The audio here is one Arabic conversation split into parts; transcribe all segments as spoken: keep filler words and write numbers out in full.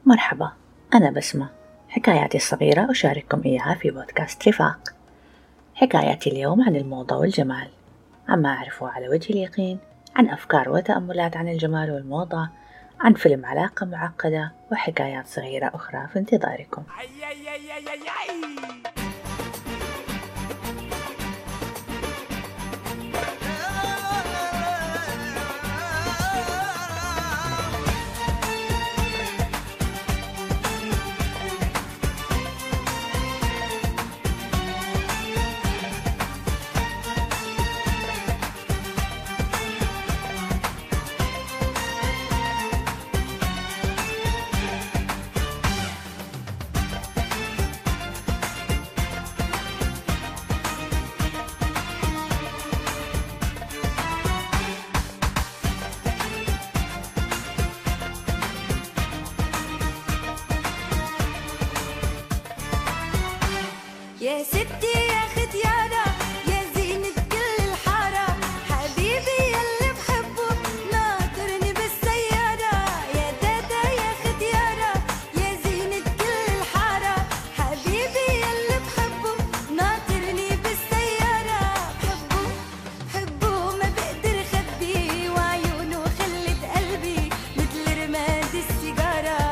مرحبا، أنا بسمة. حكاياتي الصغيرة أشارككم إياها في بودكاست رفاق. حكاياتي اليوم عن الموضة والجمال، عما أعرفه على وجه اليقين، عن أفكار وتأملات عن الجمال والموضة، عن فيلم علاقة معقدة، وحكايات صغيرة أخرى في انتظاركم. يا ستي يا ختيانة يا زينة كل الحارة، حبيبي يلي بحبه ناطرني بالسيارة. يا دادا يا ختيانة يا زينة كل الحارة، حبيبي يلي بحبه ناطرني بالسيارة. بحبه بحبه ما بقدر خبيه، وعيونه خلت قلبي مثل رماد السيجارة.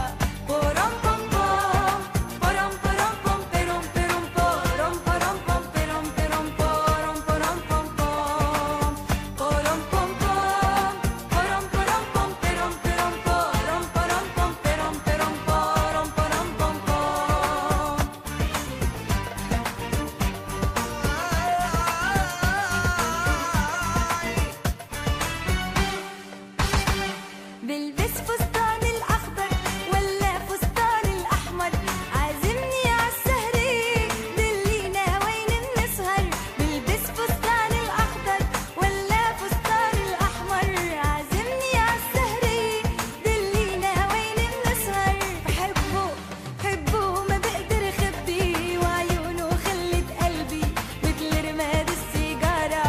بلبس فستان الأخضر ولا فستان الأحمر، عازمني عالسهرة دلينا وين بنسهر. بلبس فستان الأخضر ولا فستان الأحمر، عازمني عالسهرة دلينا وين بنسهر. بحبه بحبه ما بقدر خبيه، وعيونه خلت قلبي مثل رماد السيجارة.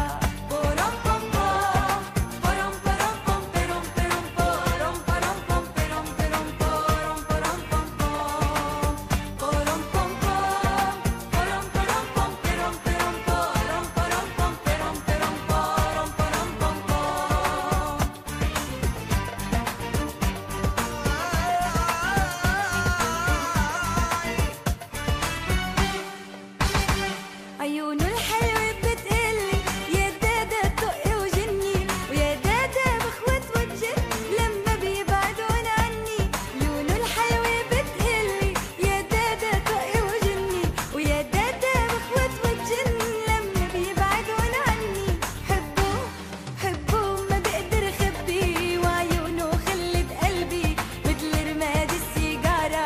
عيونه الحلوة بتقلي يا دادا دقي وجني، ويا دادا بخوت وجه لما بيبعدون عني. عيونه الحلوة بتقلي يا دادا دقي وجني، ويا دادا بخوت وجه لما بيبعدون عني. حبه حبه ما بقدر خبيه، وعيونه خلت قلبي مثل رماد السيجارة.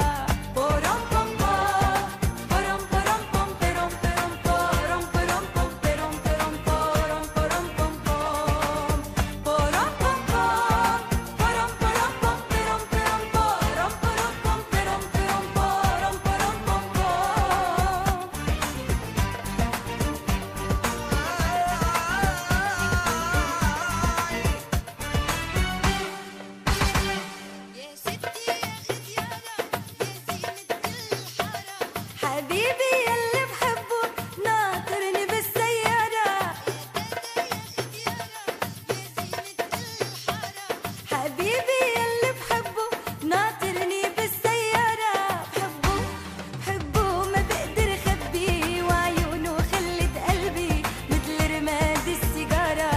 يا ستي يا ختيانة يا زينة كل الحارة، حبيبي يلي بحبه ناطرني بالسيارة. يا دادا يا ختيانة يا زينة كل الحارة، حبيبي يلي بحبه ناطرني بالسيارة. بحبه بحبه ما بقدر خبيه، وعيونه خلت قلبي مثل رماد السيجارة.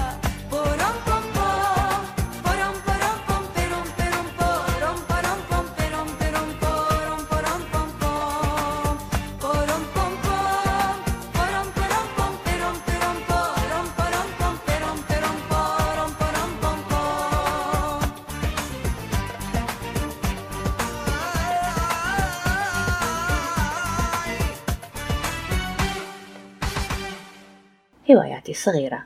هواياتي الصغيرة.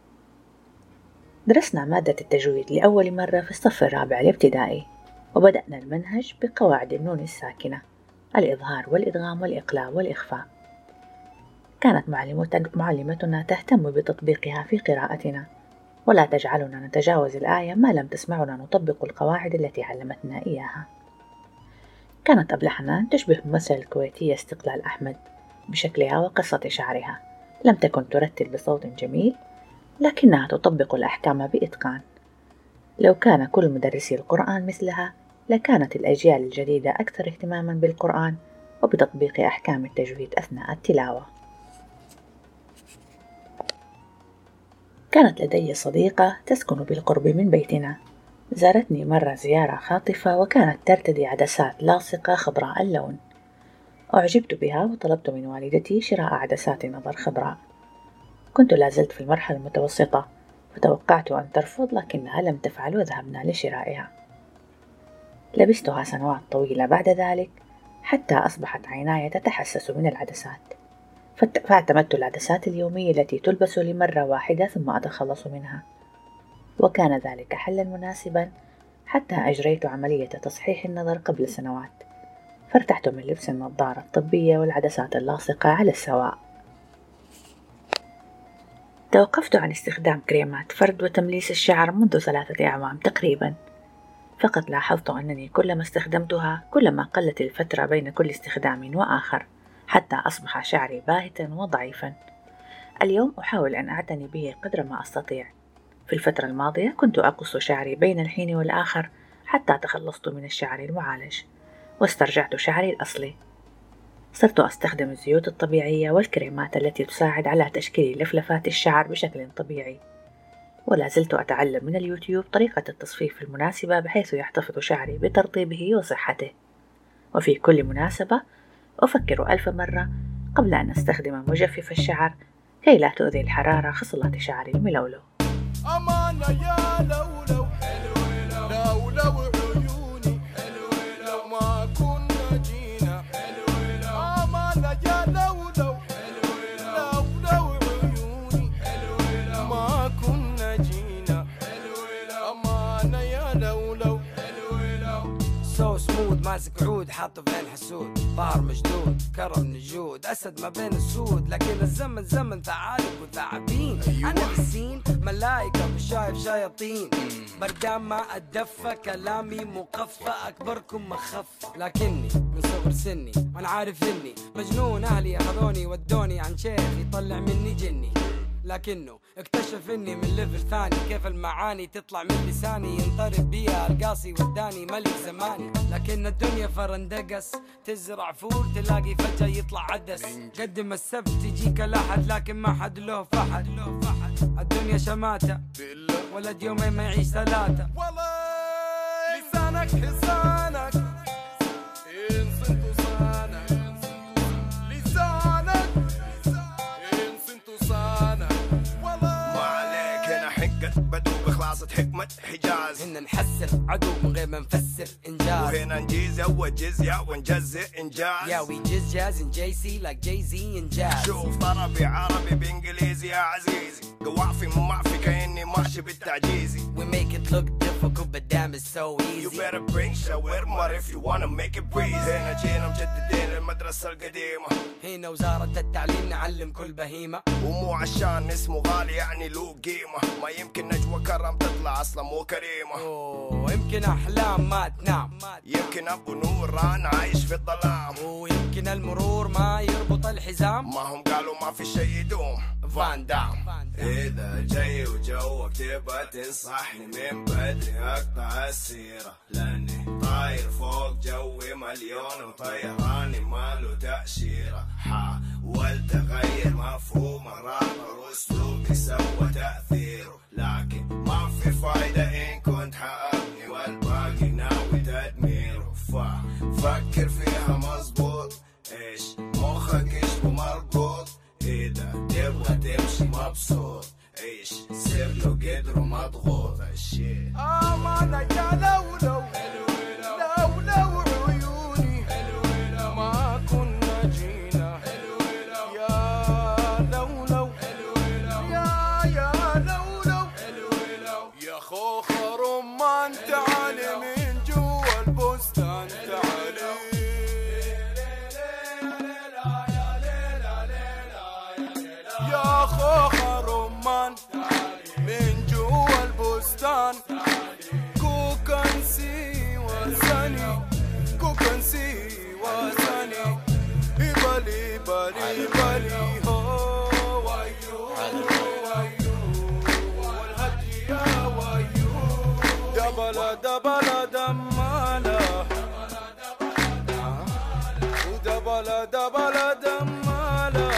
درسنا مادة التجويد لأول مرة في الصف الرابع الابتدائي، وبدأنا المنهج بقواعد النون الساكنة، الإظهار والإدغام والإقلاب والإخفاء. كانت معلمتنا تهتم بتطبيقها في قراءتنا، ولا تجعلنا نتجاوز الآية ما لم تسمعنا نطبق القواعد التي علمتنا إياها. كانت أبلة حنان تشبه الممثلة الكويتية استقلال أحمد بشكلها وقصة شعرها، لم تكن ترتل بصوت جميل لكنها تطبق الأحكام بإتقان. لو كان كل مدرسي القرآن مثلها لكانت الأجيال الجديدة أكثر اهتماما بالقرآن وبتطبيق أحكام التجويد أثناء التلاوة. كانت لدي صديقة تسكن بالقرب من بيتنا، زارتني مرة زيارة خاطفة وكانت ترتدي عدسات لاصقة خضراء اللون. أعجبت بها وطلبت من والدتي شراء عدسات نظر خضراء. كنت لازلت في المرحلة المتوسطة فتوقعت أن ترفض لكنها لم تفعل وذهبنا لشرائها. لبستها سنوات طويلة بعد ذلك حتى أصبحت عيناي تتحسس من العدسات، فاعتمدت العدسات اليومية التي تلبس لمرة واحدة ثم أتخلص منها، وكان ذلك حلا مناسبا حتى أجريت عملية تصحيح النظر قبل سنوات، فارتحت من لبس النظارة الطبية والعدسات اللاصقة على السواء. توقفت عن استخدام كريمات فرد وتمليس الشعر منذ ثلاثة أعوام تقريبا، فقط لاحظت أنني كلما استخدمتها كلما قلت الفترة بين كل استخدام وآخر حتى أصبح شعري باهتا وضعيفا. اليوم أحاول أن أعتني به قدر ما أستطيع. في الفترة الماضية كنت أقص شعري بين الحين والآخر حتى تخلصت من الشعر المعالج واسترجعت شعري الأصلي. صرت أستخدم الزيوت الطبيعية والكريمات التي تساعد على تشكيل لفلفات الشعر بشكل طبيعي، ولا زلت أتعلم من اليوتيوب طريقة التصفيف المناسبة بحيث يحتفظ شعري بترطيبه وصحته. وفي كل مناسبة أفكر ألف مرة قبل أن أستخدم مجفف الشعر كي لا تؤذي الحرارة خصلات شعري الملولو. أمانة يا لولو لولو عيوني لو ما كنا جينا أمانة يا لولو لولو عيوني ما كنا جينا أمانة يا لولو سو سمود ماسك عود حاطه في الحسود طار مشدود كرم نجود أسد ما بين السود لكن الزمن زمن ثعالب وثعابين. أيوة. أنا بالسين ملايكة مش شايف شياطين بردان ما أتدفى كلامي مقفى أكبركم مخف لكني من صغر سني وأنا عارف إني مجنون. أهلي أخذوني ودوني عن شيخ يطلع مني جني لكنه اكتشف اني من ليفل ثاني كيف المعاني تطلع من لساني ينطرب بيها القاصي وداني ملك زماني. لكن الدنيا فرندقس تزرع فول تلاقي فجأة يطلع عدس. قدم السبت تجيك لاحد لكن ما حد له فحد. الدنيا شماتة ولد يومين ما يعيش ثلاثة. لسانك حصانك إن صنت صانك لسانك إن صنت صانك ما عليك هنا حقت بدو بخلاصة حكمة حجاز. هنا نحسر عدو من غير ما نفسر إنجاز. وهنا نجيز أول جزية ونجزء إنجاز. Yeah we just jazz in J C like Jay-Z and Jazz. شوف طربي عربي بإنجليزي يا عزيزي قوافي ممعفي كأني ماشي بالتعجيزي. We make it look difficult but damn it's so easy. You better bring shawarma if you wanna make it breezy. هنا جينا مجددين المدرسة القديمة. هنا وزارة التعليم نعلم كل بهيمة. ومو عشان اسمه غالي يعني له قيمة. ما يمكن نجوى كرم تطلع أصلا مو كريمة. أوه يمكن أحلام ما تنام. يمكن أبو نور أنا عايش في الظلام. ويمكن المرور ما يربط الحزام. ما هم قالوا ما في شي يدوم فان دام. إذا جاي وجوك تبى تنصحني من بدري أقطع السيرة لأني طاير فوق جوي مليون وطيراني ماله تأشيرة. حاولت أغير مفهوم الرابر وأسلوبي سوى تأثيره لكن ما في فايدة إن كنت حأبني والباقي ناوي تدميره. ففكر فيها مظبوط إيش مخك إيش مربوط. إذا تبغى تمشي مبسوط عيش سير له قدر مضغوط الشيء. أمانة يا لولو لولو عيوني ما كنا جينا يا لولو يا يا لولو يا خوخ رمان تعالي من جوا البستان تعالي وزاني كوكنسي وزاني بالي بالي بالي هو وايو وايو والهدي يا وايو دبلا دبلا دمالا ودبلا دبلا دمالا.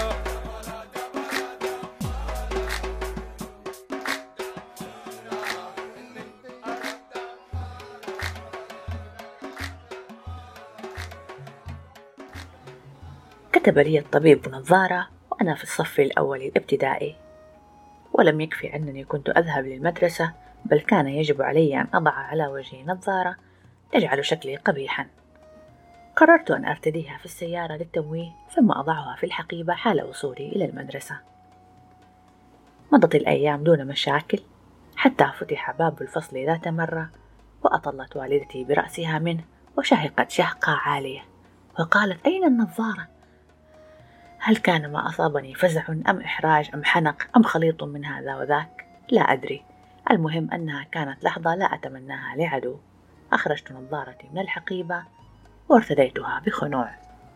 كتب لي الطبيب نظارة وأنا في الصف الأول الابتدائي، ولم يكفي أنني كنت أذهب للمدرسة، بل كان يجب علي أن أضع على وجهي نظارة تجعل شكلي قبيحا. قررت أن أرتديها في السيارة للتمويه ثم أضعها في الحقيبة حال وصولي إلى المدرسة. مضت الأيام دون مشاكل حتى فتح باب الفصل ذات مرة وأطلت والدتي برأسها منه وشهقت شهقة عالية وقالت: أين النظارة؟ هل كان ما أصابني فزع أم إحراج أم حنق أم خليط من هذا وذاك؟ لا أدري، المهم أنها كانت لحظة لا أتمناها لعدو. أخرجت نظارتي من الحقيبة وارتديتها بخنوع.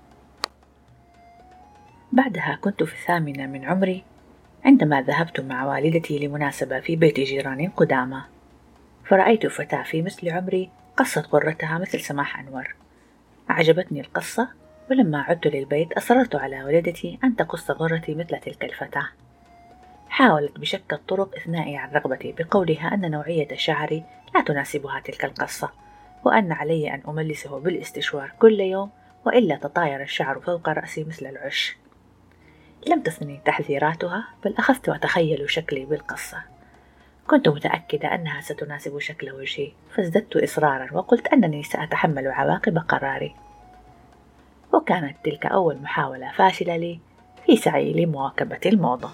بعدها كنت في الثامنة من عمري عندما ذهبت مع والدتي لمناسبة في بيت جيران قدامى، فرأيت فتاة في مثل عمري قصت غرتها مثل سماح أنور. أعجبتني القصة، ولما عدت للبيت أصررت على والدتي أن تقص غرتي مثل تلك الفتاة. حاولت بشتى الطرق إثنائي عن رغبتي بقولها أن نوعية شعري لا تناسبها تلك القصة، وأن علي أن أملسه بالاستشوار كل يوم وإلا تطاير الشعر فوق رأسي مثل العش. لم تثني تحذيراتها، بل أخذت أتخيل شكلي بالقصة. كنت متأكدة أنها ستناسب شكل وجهي، فازددت إصرارا وقلت أنني سأتحمل عواقب قراري. وكانت تلك أول محاولة فاشلة لي في سعي لمواكبة الموضة.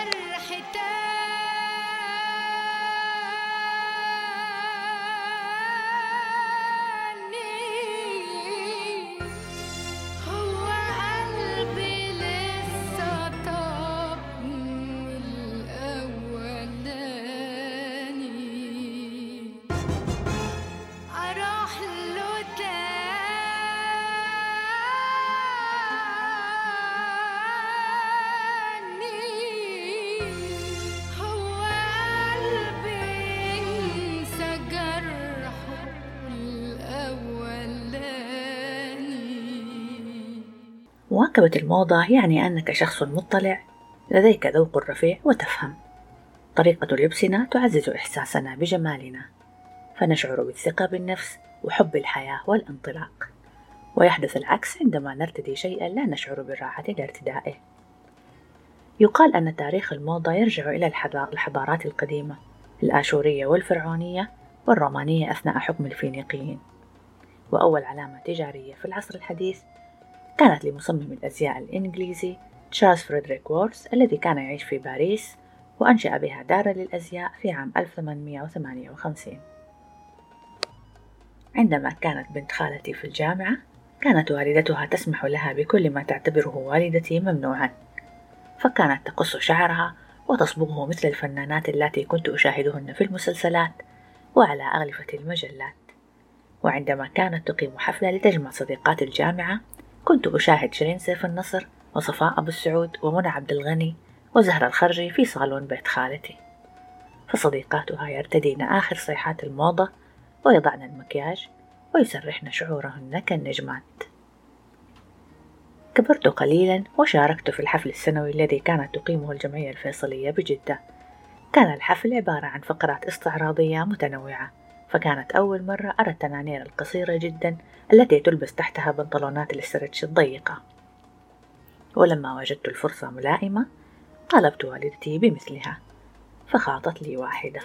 مواكبة الموضة يعني أنك شخص مطلع، لديك ذوق رفيع وتفهم. طريقة لبسنا تعزز إحساسنا بجمالنا، فنشعر بالثقة بالنفس وحب الحياة والانطلاق. ويحدث العكس عندما نرتدي شيئا لا نشعر بالراحة لارتدائه. يقال أن تاريخ الموضة يرجع إلى الحضارات القديمة الآشورية والفرعونية والرومانية أثناء حكم الفينيقيين. وأول علامة تجارية في العصر الحديث كانت لمصمم الأزياء الإنجليزي تشارلز فريدريك وورث، الذي كان يعيش في باريس وأنشأ بها دارا للأزياء في عام ألف وثمانمائة وثمانية وخمسين. عندما كانت بنت خالتي في الجامعة، كانت والدتها تسمح لها بكل ما تعتبره والدتي ممنوعا، فكانت تقص شعرها وتصبغه مثل الفنانات التي كنت أشاهدهن في المسلسلات وعلى أغلفة المجلات. وعندما كانت تقيم حفلة لتجمع صديقات الجامعة، كنت أشاهد شيرين سيف النصر وصفاء أبو السعود ومنى عبد الغني وزهرة الخرجي في صالون بيت خالتي، فصديقاتها يرتدين آخر صيحات الموضة ويضعن المكياج ويسرحن شعورهن كالنجمات. كبرت قليلا وشاركت في الحفل السنوي الذي كانت تقيمه الجمعية الفيصلية بجدة. كان الحفل عبارة عن فقرات استعراضية متنوعة، فكانت أول مرة أرى التنانير القصيرة جدا التي تلبس تحتها بنطلونات الاسترتش الضيقة. ولما وجدت الفرصة ملائمة طلبت والدتي بمثلها، فخاطت لي واحدة.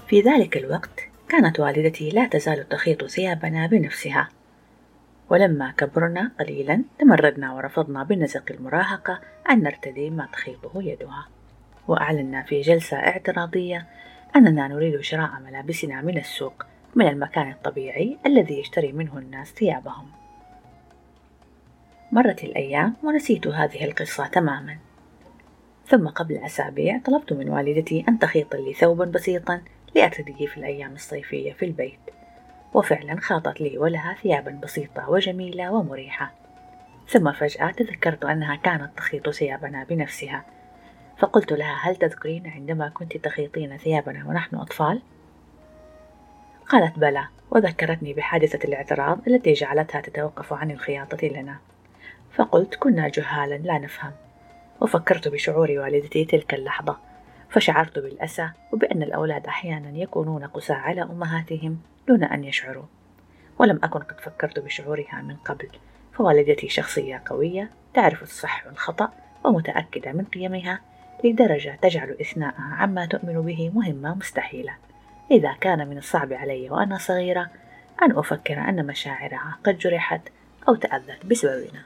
في ذلك الوقت كانت والدتي لا تزال تخيط ثيابنا بنفسها، ولما كبرنا قليلا تمردنا ورفضنا بنزق المراهقة أن نرتدي ما تخيطه يدها، وأعلنا في جلسة اعتراضية أننا نريد شراء ملابسنا من السوق، من المكان الطبيعي الذي يشتري منه الناس ثيابهم. مرت الأيام ونسيت هذه القصة تماما، ثم قبل أسابيع طلبت من والدتي أن تخيط لي ثوبا بسيطا لأرتديه في الأيام الصيفية في البيت، وفعلا خاطت لي ولها ثيابا بسيطة وجميلة ومريحة. ثم فجأة تذكرت أنها كانت تخيط ثيابنا بنفسها، فقلت لها: هل تذكرين عندما كنت تخيطين ثيابنا ونحن أطفال؟ قالت: بلى، وذكرتني بحادثة الاعتراض التي جعلتها تتوقف عن الخياطة لنا. فقلت: كنا جهالا لا نفهم. وفكرت بشعور والدتي تلك اللحظة، فشعرت بالأسى وبأن الأولاد أحيانا يكونون قساة على أمهاتهم دون أن يشعروا، ولم أكن قد فكرت بشعورها من قبل، فوالدتي شخصية قوية تعرف الصح والخطأ ومتأكدة من قيمها لدرجة تجعل إثناءها عما تؤمن به مهمة مستحيلة. إذا كان من الصعب علي وأنا صغيرة أن أفكر أن مشاعرها قد جرحت أو تأذت بسببنا.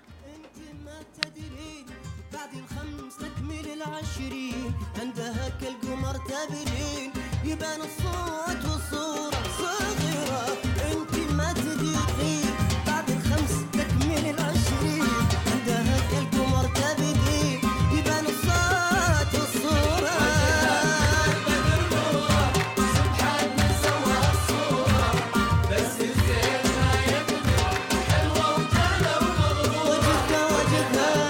عندها كالقمر تبلين يبان الصوت والصورة صغيرة، انت ما تدرين بعد الخمس تكمل العشرين. عندها كالقمر تبلين يبان الصوت والصورة، سبحان من سوى الصورة، بس الزين ما يكمل حلوة وجهها ومغرورة، وجهها وجهها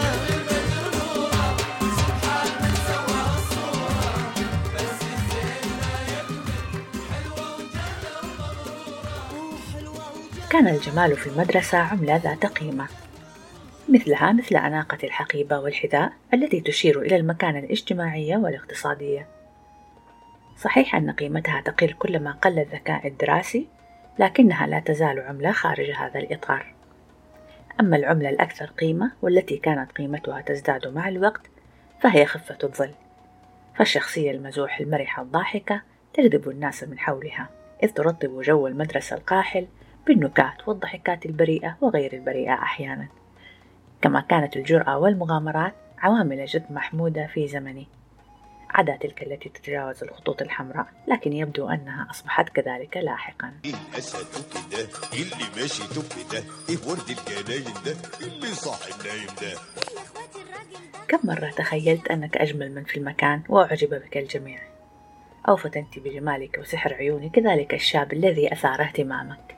كان الجمال في المدرسة عملة ذات قيمة، مثلها مثل أناقة الحقيبة والحذاء التي تشير إلى المكانة الاجتماعية والاقتصادية. صحيح أن قيمتها تقل كلما قل الذكاء الدراسي، لكنها لا تزال عملة خارج هذا الإطار. أما العملة الأكثر قيمة والتي كانت قيمتها تزداد مع الوقت فهي خفة الظل، فالشخصية المزوح المرحة الضاحكة تجذب الناس من حولها، إذ ترطب جو المدرسة القاحل بالنكات والضحكات البريئة وغير البريئة أحيانا. كما كانت الجرأة والمغامرات عوامل جد محمودة في زمني، عدا تلك التي تتجاوز الخطوط الحمراء، لكن يبدو أنها أصبحت كذلك لاحقا. الأسد كده اللي ماشي توب ده، إيه ورد الجناين ده اللي صاحي نايم ده. كم مرة تخيلت أنك أجمل من في المكان وأعجب بك الجميع، أو فتنت بجمالك وسحر عيونك ذلك الشاب الذي أثار اهتمامك.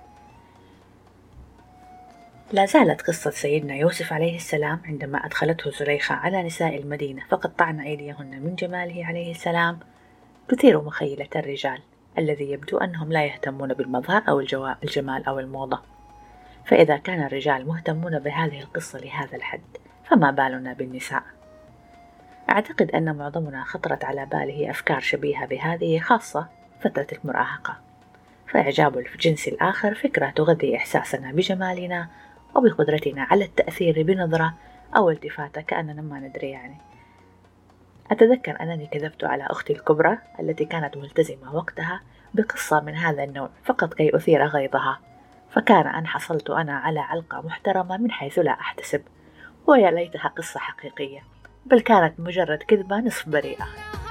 لا زالت قصة سيدنا يوسف عليه السلام عندما أدخلته زليخة على نساء المدينة فقطعن أيديهن من جماله عليه السلام تثير مخيلة الرجال، الذي يبدو أنهم لا يهتمون بالمظهر أو الجمال أو الموضة. فإذا كان الرجال مهتمون بهذه القصة لهذا الحد، فما بالنا بالنساء؟ أعتقد أن معظمنا خطرت على باله أفكار شبيهة بهذه، خاصة فترة المراهقة. فإعجاب الجنس الآخر فكرة تغذي إحساسنا بجمالنا وبقدرتنا على التأثير بنظرة أو التفاتة كأننا ما ندري. يعني أتذكر أنني كذبت على أختي الكبرى التي كانت ملتزمة وقتها بقصة من هذا النوع فقط كي أثير غيظها، فكان أن حصلت أنا على علقة محترمة من حيث لا أحتسب، ويا ليتها قصة حقيقية، بل كانت مجرد كذبة نصف بريئة.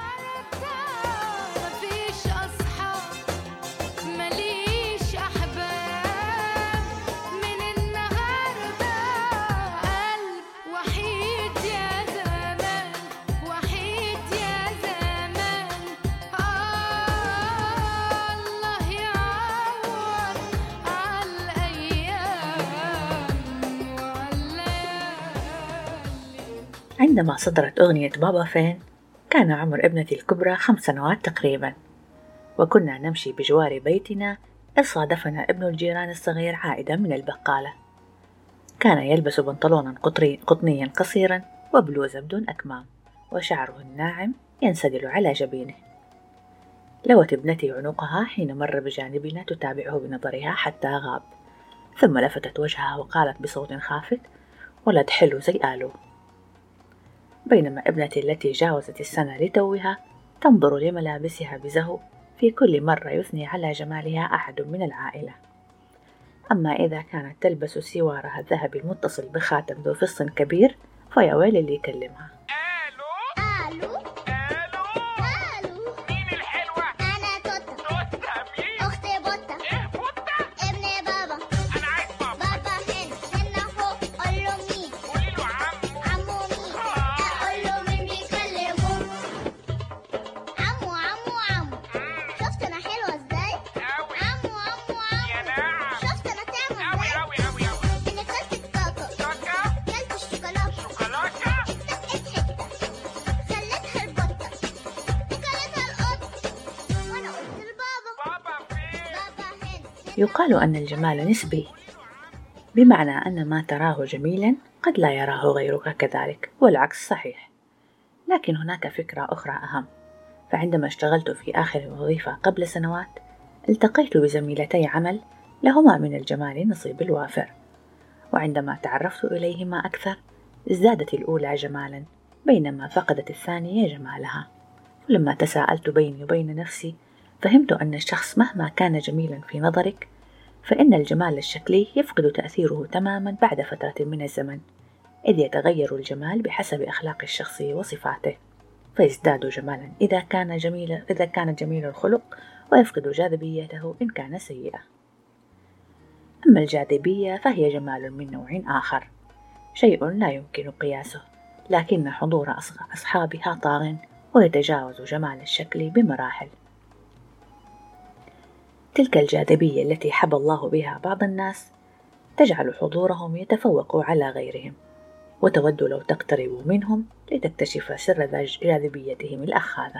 عندما صدرت أغنية بابا فين كان عمر ابنتي الكبرى خمس سنوات تقريبا، وكنا نمشي بجوار بيتنا إذ صادفنا ابن الجيران الصغير عائدا من البقالة. كان يلبس بنطلونا قطنيا قصيرا وبلوزة بدون أكمام، وشعره الناعم ينسدل على جبينه. لوت ابنتي عنقها حين مر بجانبنا تتابعه بنظرها حتى غاب، ثم لفتت وجهها وقالت بصوت خافت: ولد حلو زي آلو. بينما ابنتي التي جاوزت السنة لتوها تنظر لملابسها بزهو في كل مرة يثني على جمالها أحد من العائلة. أما إذا كانت تلبس سوارها الذهبي المتصل بخاتم ذو فص كبير فيا ويل اللي يكلمها. الو الو الو مين الحلوة؟ انا توتا. توتا مين؟ اختي بطة. ايه بطة؟ ابن بابا. انا عايز بابا. بابا هنا هنا فوق. قول له مين؟ قولي له عمو. عمو مين؟ اقول له مين بيكلمه؟ عمو عمو عمو. شفت انا حلوة ازاي؟ اوي. عمو عمو عمو. يا نعم. شفت انا طعمة ازاي؟ اوي اوي اوي اوي. اني كلت الكاكا. كاكا؟ كلت الشوكولاتة. شوكولاتة؟ يقال أن الجمال نسبي، بمعنى أن ما تراه جميلا قد لا يراه غيرك كذلك، والعكس صحيح. لكن هناك فكرة أخرى أهم، فعندما اشتغلت في آخر وظيفة قبل سنوات التقيت بزميلتي عمل لهما من الجمال نصيب الوافر، وعندما تعرفت إليهما أكثر ازدادت الأولى جمالا بينما فقدت الثانية جمالها. ولما تساءلت بيني وبين نفسي فهمت أن الشخص مهما كان جميلا في نظرك فإن الجمال الشكلي يفقد تأثيره تماما بعد فترة من الزمن، إذ يتغير الجمال بحسب أخلاق الشخص وصفاته، فيزداد جمالا إذا كان جميل إذا كان جميل الخلق، ويفقد جاذبيته إن كان سيئا. أما الجاذبية فهي جمال من نوع آخر، شيء لا يمكن قياسه، لكن حضور أصحابها طاغٍ ويتجاوز جمال الشكل بمراحل. تلك الجاذبية التي حب الله بها بعض الناس تجعل حضورهم يتفوق على غيرهم، وتود لو تقترب منهم لتكتشف سر جاذبيتهم الأخاذة.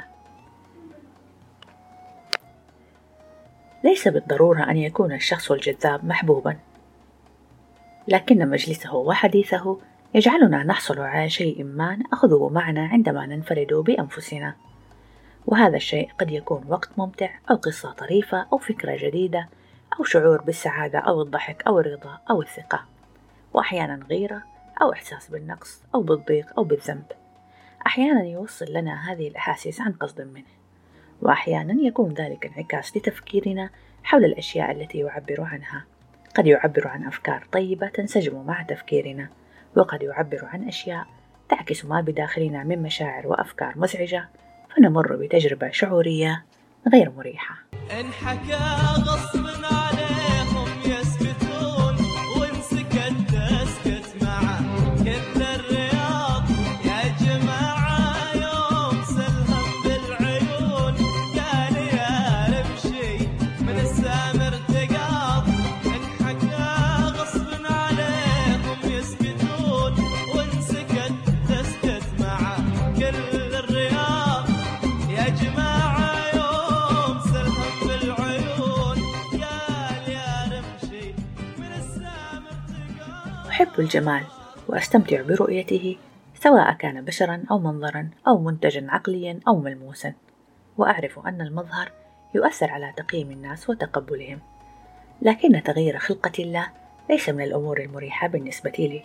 ليس بالضرورة أن يكون الشخص الجذاب محبوبا، لكن مجلسه وحديثه يجعلنا نحصل على شيء ما نأخذه معنا عندما ننفرد بأنفسنا، وهذا الشيء قد يكون وقت ممتع أو قصة طريفة أو فكرة جديدة أو شعور بالسعادة أو الضحك أو الرضا أو الثقة، وأحيانا غيرة أو إحساس بالنقص أو بالضيق أو بالذنب. أحيانا يوصل لنا هذه الأحاسيس عن قصد منه، وأحيانا يكون ذلك انعكاس لتفكيرنا حول الأشياء التي يعبر عنها. قد يعبر عن أفكار طيبة تنسجم مع تفكيرنا، وقد يعبر عن أشياء تعكس ما بداخلنا من مشاعر وأفكار مزعجة، فنمر بتجربة شعورية غير مريحة. انحكى غصب عليهم يسكتون، وان سكت اسكت معه كل الرياض. يا جماعة يوم سلهم بالعيون، قال يا رمشي من السامر تقاض. انحكى غصب عليهم يسكتون، وان سكت اسكت معه كل الرياض. يا جماعة يوم سلهم بالعيون، قال يا رمشي من السامر تقاض. أحب الجمال وأستمتع برؤيته، سواء كان بشرا أو منظرا أو منتجا عقليا أو ملموسا، وأعرف أن المظهر يؤثر على تقييم الناس وتقبلهم، لكن تغيير خلقة الله ليس من الأمور المريحة بالنسبة لي.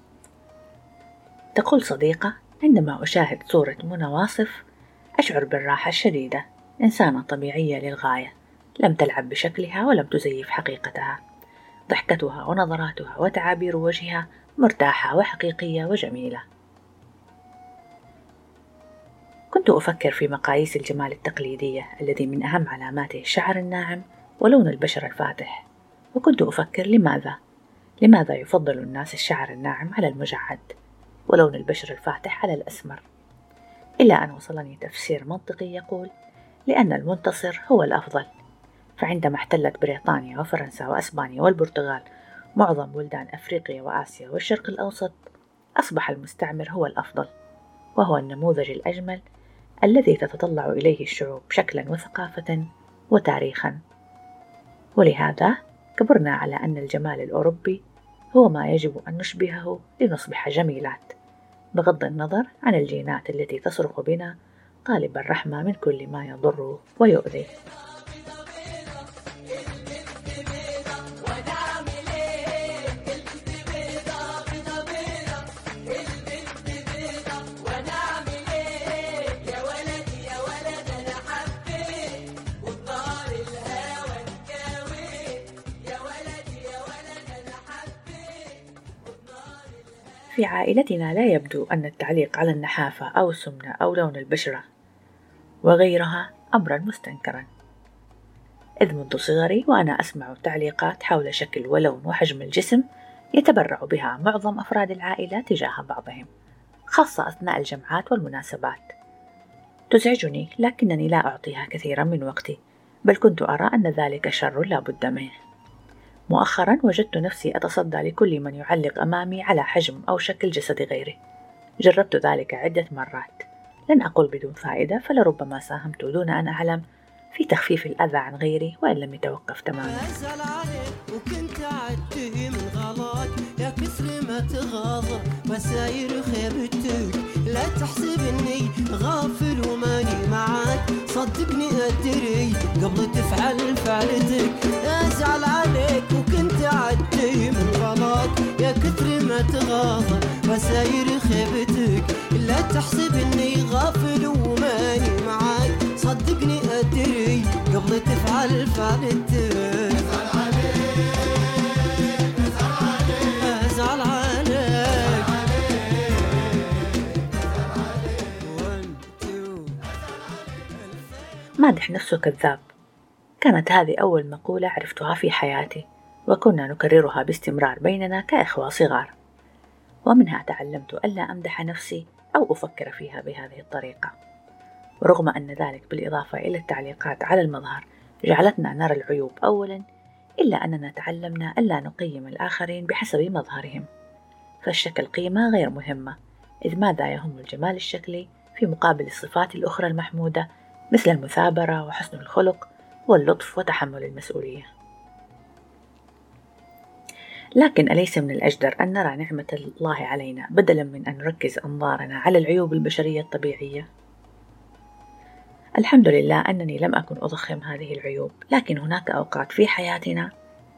تقول صديقة: عندما أشاهد صورة منى واصف أشعر بالراحة الشديدة، إنسانة طبيعية للغاية، لم تلعب بشكلها ولم تزيف حقيقتها، ضحكتها ونظراتها وتعابير وجهها مرتاحة وحقيقية وجميلة. كنت أفكر في مقاييس الجمال التقليدية الذي من أهم علاماته الشعر الناعم ولون البشرة الفاتح، وكنت أفكر لماذا لماذا يفضل الناس الشعر الناعم على المجعد ولون البشرة الفاتح على الأسمر، إلا أن وصلني تفسير منطقي يقول: لأن المنتصر هو الأفضل. فعندما احتلت بريطانيا وفرنسا وأسبانيا والبرتغال معظم بلدان أفريقيا وآسيا والشرق الأوسط، أصبح المستعمر هو الأفضل، وهو النموذج الأجمل الذي تتطلع إليه الشعوب شكلا وثقافة وتاريخا. ولهذا كبرنا على أن الجمال الأوروبي هو ما يجب أن نشبهه لنصبح جميلات، بغض النظر عن الجينات التي تصرخ بنا طالب الرحمة من كل ما يضر ويؤذي. وفي عائلتنا لا يبدو أن التعليق على النحافة أو السمنة أو لون البشرة وغيرها أمرا مستنكرا، إذ منذ صغري وأنا أسمع تعليقات حول شكل ولون وحجم الجسم يتبرع بها معظم أفراد العائلة تجاه بعضهم، خاصة أثناء الجمعات والمناسبات. تزعجني، لكنني لا أعطيها كثيرا من وقتي، بل كنت أرى أن ذلك شر لا بد منه. مؤخرا وجدت نفسي أتصدى لكل من يعلق أمامي على حجم أو شكل جسد غيره. جربت ذلك عدة مرات، لن أقول بدون فائدة، فلربما ساهمت دون أن أعلم في تخفيف الأذى عن غيري وإن لم يتوقف تماما. أزعل عليك وكنت أعدي من غلاك، يا كثر ما تغاضى وساير خيبتك، لا تحسب إني غافل وماني معاك، صدقني أدري قبل تفعل فعلتك. أزعل عليك وكنت أعدي من غلاك، يا كثر ما تغاضى وساير خيبتك، لا تحسب إني غافل وماني معاك، صدقني أدري قبل تفعل فعلتك. أزعل عليك أزعل عليك مادح نفسه كذاب. كانت هذه أول مقولة عرفتها في حياتي، وكنا نكررها باستمرار بيننا كإخوة صغار، ومنها تعلمت ألا أمدح نفسي أو أفكر فيها بهذه الطريقة. ورغم أن ذلك بالإضافة إلى التعليقات على المظهر جعلتنا نرى العيوب أولا، إلا أننا تعلمنا ألا نقيم الآخرين بحسب مظهرهم، فالشكل قيمة غير مهمة، إذ ماذا يهم الجمال الشكلي في مقابل الصفات الأخرى المحمودة مثل المثابرة وحسن الخلق واللطف وتحمل المسؤولية. لكن أليس من الأجدر أن نرى نعمة الله علينا بدلا من أن نركز أنظارنا على العيوب البشرية الطبيعية؟ الحمد لله أنني لم أكن أضخم هذه العيوب، لكن هناك أوقات في حياتنا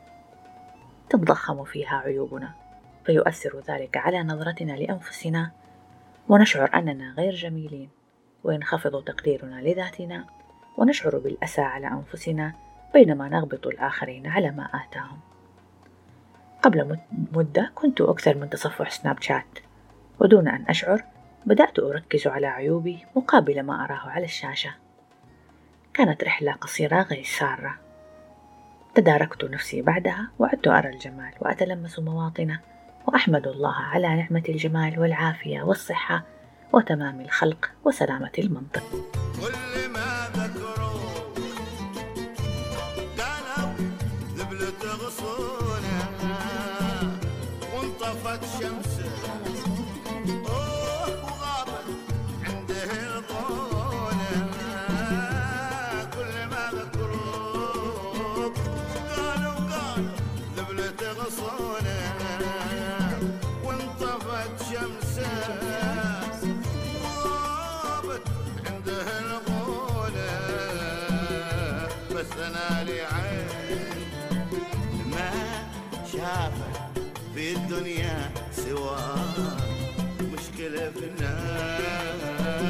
تتضخم فيها عيوبنا، فيؤثر ذلك على نظرتنا لأنفسنا، ونشعر أننا غير جميلين، وينخفض تقديرنا لذاتنا، ونشعر بالأسى على أنفسنا بينما نغبط الآخرين على ما آتاهم. قبل مدة كنت أكثر من تصفح سناب شات، ودون أن أشعر بدأت أركز على عيوبي مقابل ما أراه على الشاشة. كانت رحلة قصيرة غير سارة، تداركت نفسي بعدها وعدت أرى الجمال وأتلمس مواطنه، وأحمد الله على نعمة الجمال والعافية والصحة وتمام الخلق وسلامة المنطق. كل ما ذكروا قالوا ذبلت غصونها وانطفت شمسه اوه وغابت عنده الطونه. كل ما ذكروا قالوا قالوا ذبلت غصونها وانطفت شمسه أنا لي عين ما شافت في الدنيا سوى مشكلة في الناس.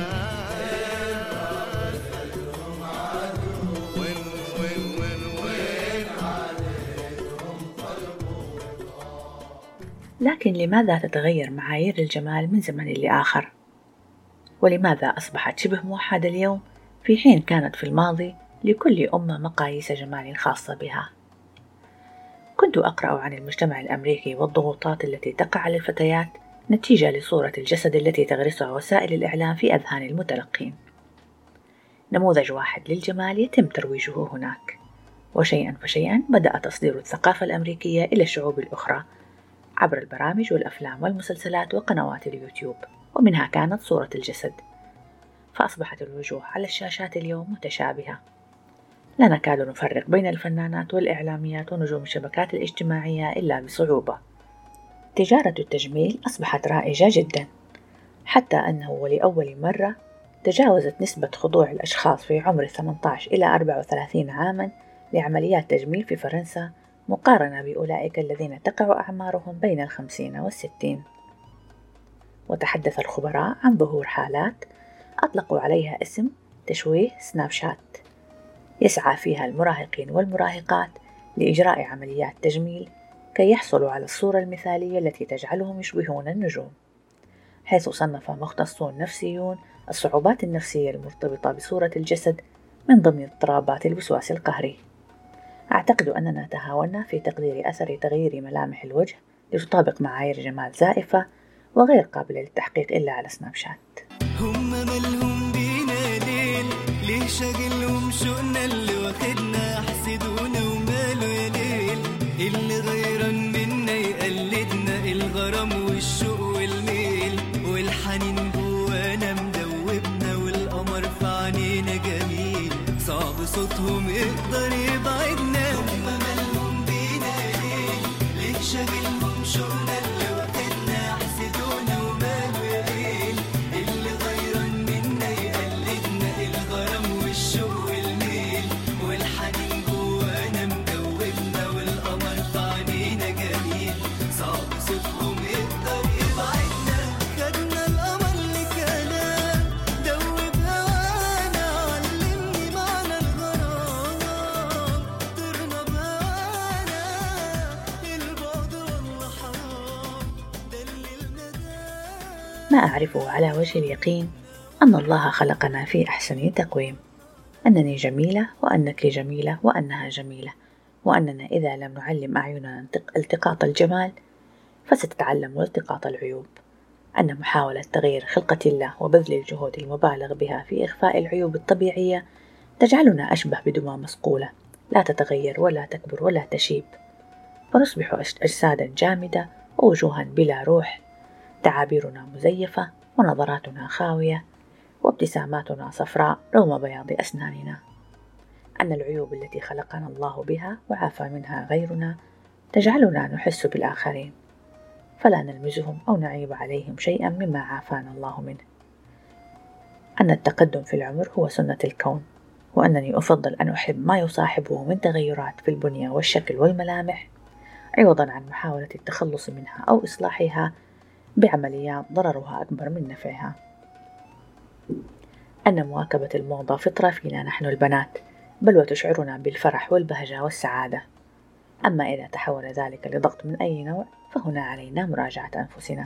وين وين وين وين عليكم طلبوا. لكن لماذا تتغير معايير الجمال من زمن لآخر؟ ولماذا أصبحت شبه موحدة اليوم في حين كانت في الماضي لكل أمة مقاييس جمال خاصة بها؟ كنت أقرأ عن المجتمع الأمريكي والضغوطات التي تقع على الفتيات نتيجة لصورة الجسد التي تغرسها وسائل الإعلام في أذهان المتلقين. نموذج واحد للجمال يتم ترويجه هناك، وشيئا فشيئا بدأ تصدير الثقافة الأمريكية إلى الشعوب الأخرى عبر البرامج والأفلام والمسلسلات وقنوات اليوتيوب، ومنها كانت صورة الجسد. فأصبحت الوجوه على الشاشات اليوم متشابهة، لا نكاد نفرق بين الفنانات والإعلاميات ونجوم الشبكات الاجتماعية إلا بصعوبة. تجارة التجميل أصبحت رائجة جدا، حتى أنه ولأول مرة تجاوزت نسبة خضوع الأشخاص في عمر ثمانية عشر إلى أربعة وثلاثين عاما لعمليات تجميل في فرنسا مقارنة بأولئك الذين تقع أعمارهم بين الخمسين والستين. وتحدث الخبراء عن ظهور حالات أطلقوا عليها اسم تشويه سناب شات، يسعى فيها المراهقين والمراهقات لإجراء عمليات تجميل كي يحصلوا على الصورة المثالية التي تجعلهم يشبهون النجوم. حيث صنف مختصون نفسيون الصعوبات النفسية المرتبطة بصورة الجسد من ضمن اضطرابات الوسواس القهري. أعتقد أننا تهاونا في تقدير أثر تغيير ملامح الوجه لتطابق معايير جمال زائفة وغير قابلة للتحقيق إلا على سناب شات. هم مالهم بينا ليل، ليه شاغلهم شوقنا اللي واخدنا، حسدونا وماله يا ليل، اللي غيران منا يقلدنا، الغرام والشوق والميل والحنين جوانا مدوبنا، والقمر في عينينا جميل، صعب صوتهم يقدر يبعدنا. هم مالهم بينا ليل، ليه شاغلهم شوقنا اللي واخدنا، حسدونا وماله يا ليل، اللي غيران منا يقلدنا، الغرام والشوق والميل والحنين جوانا مدوبنا، والقمر في عينينا جميل، صعب صوتهم يقدر يبعدنا. خدنا القمر لكلام دوب هوانا، علمني معنى الغرام، طرنا بهوانا، البعد والله حرام، دللنا ده. ما أعرفه على وجه اليقين أن الله خلقنا في أحسن تقويم، أنني جميلة وأنك جميلة وأنها جميلة، وأننا إذا لم نعلم أعيننا التقاط الجمال فستتعلم التقاط العيوب، أن محاولة تغيير خلقة الله وبذل الجهود المبالغ بها في إخفاء العيوب الطبيعية تجعلنا أشبه بدمى مسقولة لا تتغير ولا تكبر ولا تشيب، فنصبح أجسادا جامدة ووجوها بلا روح، تعابيرنا مزيفة ونظراتنا خاوية وابتساماتنا صفراء رغم بياض أسناننا. أن العيوب التي خلقنا الله بها وعافى منها غيرنا تجعلنا نحس بالآخرين، فلا نلمزهم أو نعيب عليهم شيئا مما عافانا الله منه. أن التقدم في العمر هو سنة الكون، وأنني أفضل أن أحب ما يصاحبه من تغيرات في البنية والشكل والملامح عوضا عن محاولة التخلص منها أو إصلاحها بعمليات ضررها أكبر من نفعها. أن مواكبة الموضة فطرة فينا نحن البنات، بل وتشعرنا بالفرح والبهجة والسعادة. أما إذا تحول ذلك لضغط من أي نوع فهنا علينا مراجعة أنفسنا.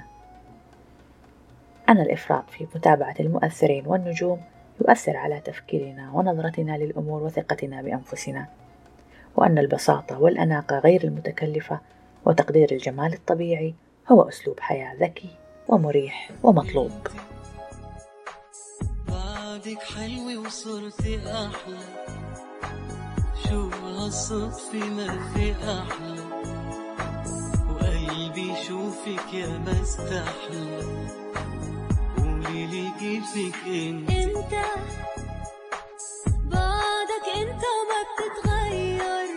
أن الإفراط في متابعة المؤثرين والنجوم يؤثر على تفكيرنا ونظرتنا للأمور وثقتنا بأنفسنا، وأن البساطة والأناقة غير المتكلفة وتقدير الجمال الطبيعي هو أسلوب حياة ذكي ومريح ومطلوب. بعدك حلوة وصرتي أحلى، شو هالصدفة ما في أحلى، وقلبي شوفك يا ما استحلى، قولي لي كيفك انت انت بعدك انت وما بتتغير،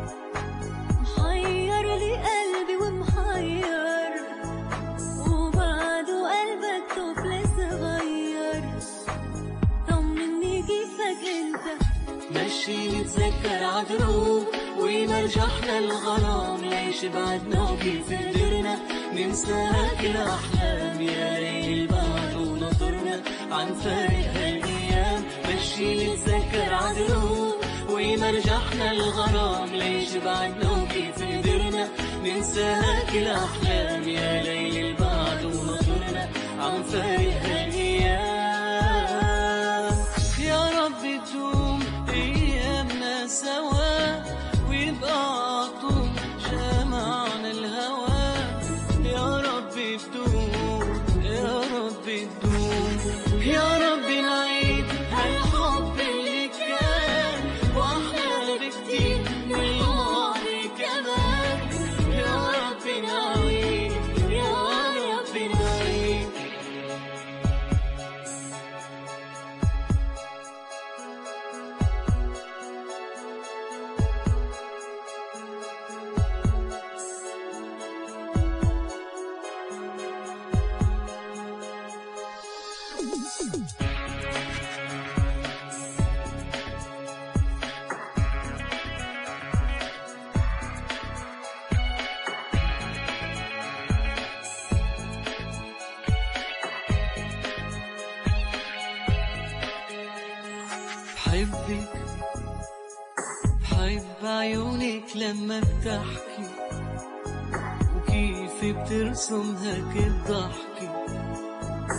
محير لي قلبي ومحير، وبعده قلبك طفل صغير، طمني كيفك انت. مشي نتذكر عدروب ويمرجحنا الغرام، ليش بعدنا وكيف قدرنا ننسى كل أحلام، يا ليل بعد ونطرنا عن فارق هالأيام. مشي نتذكر عدروب ويمرجحنا الغرام، ليش بعدنا وكيف قدرنا ننسى كل أحلام، يا ليل بعد ونطرنا عن فارق هالأيام. يا رب تدوم أيامنا سوا ويبقى عطول جمعنا الهوى، يا رب تدوم يا رب تدوم، يا رب نعيد هالحب اللي كان واحلى بكتير من الماضي كمان، يا رب نعيد يا رب نعيد. بحبك بحب عيونك لما بتحكي، وكيف بترسم هيك الضحكة،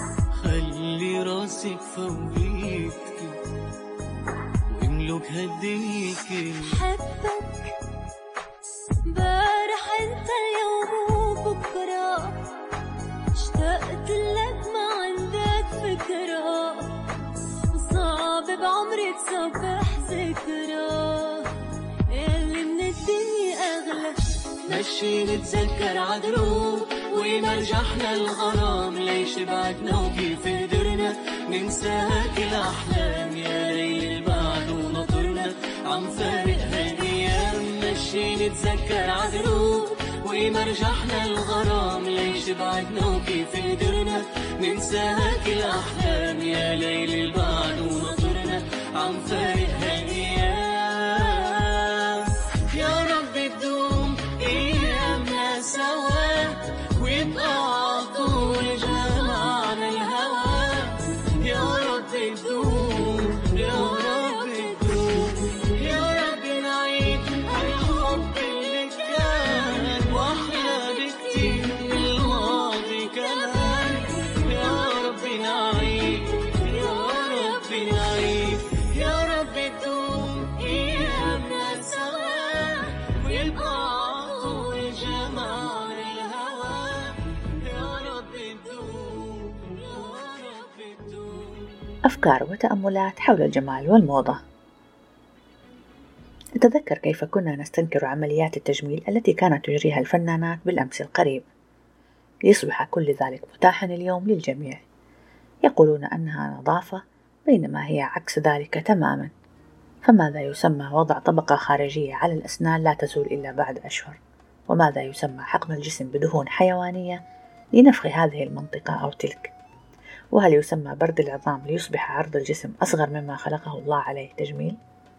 خلي راسك فوقيتي واملك هالدنيا كلها. حبك بارح انت اليوم وبكرة، اشتقت لك ما عندك فكرة، صعب بعمري تصبح ذكرى، اللي من الدنيا أغلى. مشي نتذكر عدروب ونرجحنا الغرام، ليش بعدنا وكيف قدرنا ننساها كل أحلام، يا ليل البعد ونطرنا عم فارق هالأيام. مشي نتذكر عدروب ونرجحنا الغرام، ليش بعدنا وكيف قدرنا ننساها كل أحلام، يا ليل البعد ونطرنا عم فارق هالأيام. يا رب تدوم أيامنا سوا ويبقى عطول جمعنا الهوى، يا رب تدوم يا رب تدوم، يا رب نعيد الحب اللي كان واحلى بكتير من الماضي كمان، يا رب نعيد يا رب نعيد، يا رب تدوم أيامنا سوا ويبقى عطول جمعنا الهوى، يا رب تدوم يا رب تدوم. أفكار وتأملات حول الجمال والموضة. أتذكر كيف كنا نستنكر عمليات التجميل التي كانت تجريها الفنانات بالأمس القريب، ليصبح كل ذلك متاحا اليوم للجميع. يقولون أنها نظافة بينما هي عكس ذلك تماما. فماذا يسمى وضع طبقة خارجية على الأسنان لا تزول إلا بعد أشهر؟ وماذا يسمى حقن الجسم بدهون حيوانية لنفخ هذه المنطقة أو تلك؟ وهل يسمى برد العظام ليصبح عرض الجسم أصغر مما خلقه الله عليه تجميل؟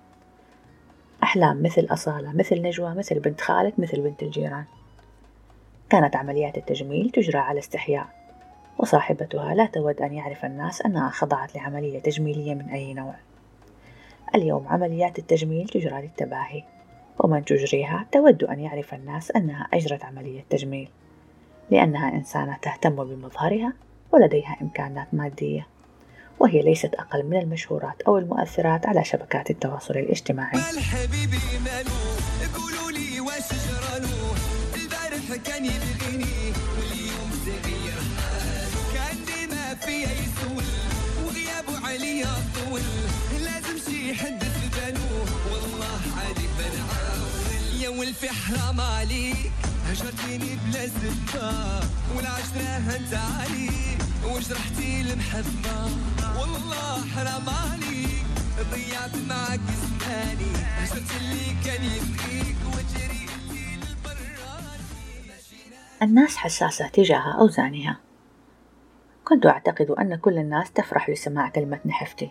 أحلام مثل أصالة، مثل نجوى، مثل بنت خالد، مثل بنت الجيران. كانت عمليات التجميل تجرى على استحياء، وصاحبتها لا تود أن يعرف الناس أنها خضعت لعملية تجميلية من أي نوع. اليوم عمليات التجميل تجرى للتباهي، ومن تجريها تود أن يعرف الناس أنها أجرت عملية تجميل، لأنها إنسانة تهتم بمظهرها ولديها إمكانات مادية، وهي ليست أقل من المشهورات أو المؤثرات على شبكات التواصل الاجتماعي. الحبيبي مالو قولوا لي واش جرالو، البارح كان يبغيني واليوم صغير كان ديما فيا يسول وغيابه عليا طول، لازم شي يحدث بالو والله عادي بنعاود. يا ولفي حرام عليك هجرتيني بلا سبة والعشرة هنت عليك وجرحتي المحبة، والله حرام عليك ضيعت معك زماني، هجرت اللي كان يبغيك وجريتي للبراني. الناس حساسة تجاه أوزانها. كنت أعتقد أن كل الناس تفرح لسماع كلمة نحفتي،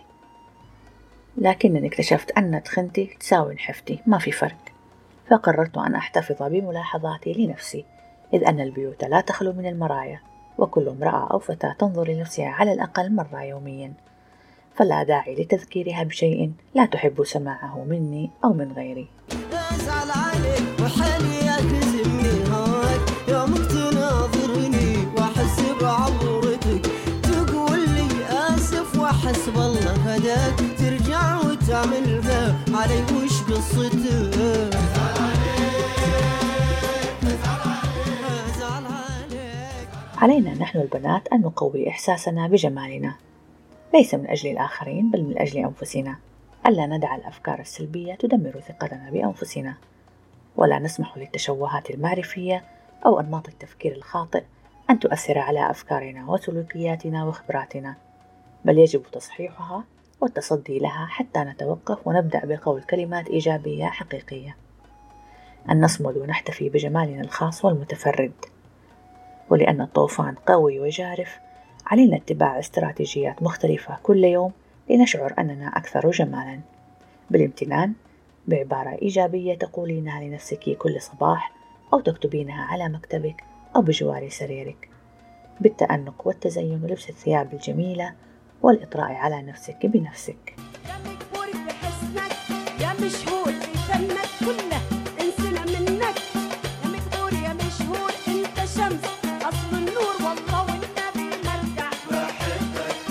لكنني اكتشفت أن تخنتي تساوي نحفتي، ما في فرق. فقررت أن أحتفظ بملاحظاتي لنفسي، إذ أن البيوت لا تخلو من المرايا، وكل امرأة أو فتاة تنظر لنفسها على الأقل مرة يوميا، فلا داعي لتذكيرها بشيء لا تحب سماعه مني أو من غيري. أزعل عليك وحالي أكزمني هواك يومك تناظرني وأحس بعبرتك، تقول لي آسف وحسب الله هداك، ترجع وتعملها علي وش قصتك. علينا نحن البنات أن نقوي إحساسنا بجمالنا، ليس من أجل الآخرين بل من أجل أنفسنا. ألا ندع الأفكار السلبية تدمر ثقتنا بأنفسنا، ولا نسمح للتشوهات المعرفية أو أنماط التفكير الخاطئ أن تؤثر على أفكارنا وسلوكياتنا وخبراتنا، بل يجب تصحيحها والتصدي لها حتى نتوقف ونبدأ بقول كلمات إيجابية حقيقية. أن نصمد ونحتفي بجمالنا الخاص والمتفرد. ولأن الطوفان قوي وجارف، علينا اتباع استراتيجيات مختلفة كل يوم لنشعر أننا أكثر جمالا، بالامتنان، بعبارة إيجابية تقولينها لنفسك كل صباح أو تكتبينها على مكتبك أو بجوار سريرك، بالتأنق والتزين ولبس الثياب الجميلة والإطراء على نفسك بنفسك. يا مكبور بحسنك يا مشهور بفنك كله انسنا منك، يا مكبور يا مشهور انت شمس اصل النور والله والنبي مرجع، بحبك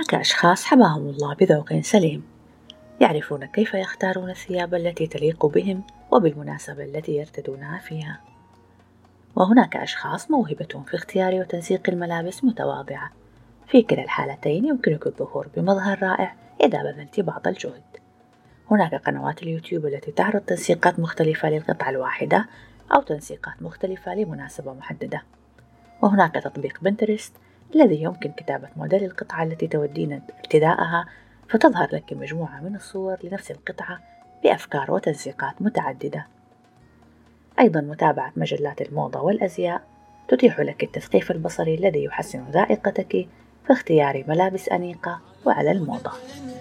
هناك أشخاص حباهم الله بذوق سليم، يعرفون كيف يختارون الثياب التي تليق بهم وبالمناسبة التي يرتدونها فيها. وهناك أشخاص موهبتهم في اختيار وتنسيق الملابس متواضعة. في كلا الحالتين يمكنك الظهور بمظهر رائع إذا بذلت بعض الجهد. هناك قنوات اليوتيوب التي تعرض تنسيقات مختلفة للقطعة الواحدة أو تنسيقات مختلفة لمناسبة محددة. وهناك تطبيق بنترست الذي يمكن كتابة موديل القطعة التي تودين ارتداءها، فتظهر لك مجموعة من الصور لنفس القطعة بأفكار وتنسيقات متعددة. أيضا متابعة مجلات الموضة والأزياء تتيح لك التثقيف البصري الذي يحسن ذائقتك في اختيار ملابس أنيقة وعلى الموضة.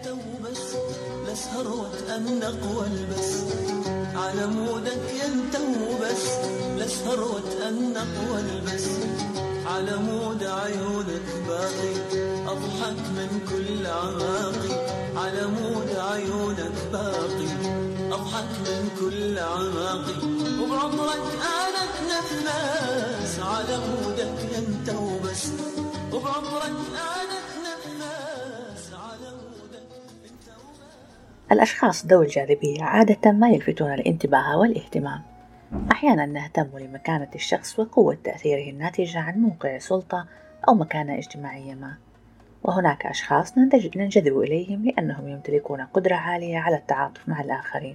بس هروة النق والبس على مودك انت وبس، بس هروة النق والبس على مود عيونك باقي، أضحك من كل عماقي على مود عيونك باقي، أضحك من كل عماقي، وبعمرك أنا أتنفس على مودك انت وبس، وبعمرك أنا أتنفس على مودك انت وبس. الأشخاص ذوي الجاذبية عادة ما يلفتون الانتباه والاهتمام. أحيانا نهتم لمكانة الشخص وقوة تأثيره الناتجة عن موقع سلطة أو مكانة اجتماعية ما. وهناك أشخاص ننجذب إليهم لأنهم يمتلكون قدرة عالية على التعاطف مع الآخرين،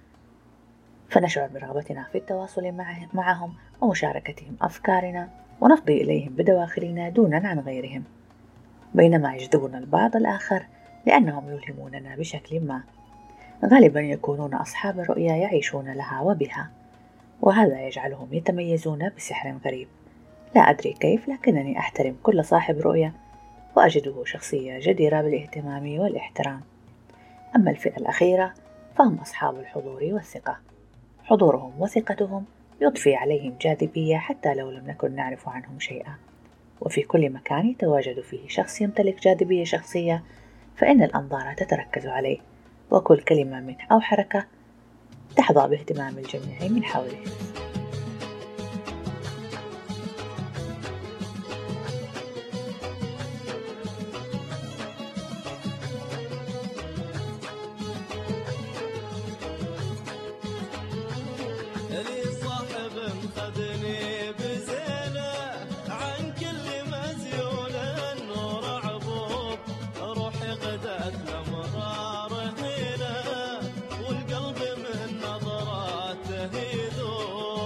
فنشعر برغبتنا في التواصل معهم ومشاركتهم أفكارنا ونفضي إليهم بدواخلنا دونا عن غيرهم. بينما يجذبنا البعض الآخر لأنهم يلهموننا بشكل ما. غالبا يكونون أصحاب رؤية يعيشون لها وبها، وهذا يجعلهم يتميزون بسحر غريب. لا أدري كيف، لكنني أحترم كل صاحب رؤية وأجده شخصية جديرة بالاهتمام والاحترام. أما الفئة الأخيرة فهم أصحاب الحضور والثقة. حضورهم وثقتهم يضفي عليهم جاذبية حتى لو لم نكن نعرف عنهم شيئا. وفي كل مكان يتواجد فيه شخص يمتلك جاذبية شخصية فإن الأنظار تتركز عليه، وكل كلمة منه أو حركة تحظى باهتمام الجميع من حوله. والقلب من نظراته يذوب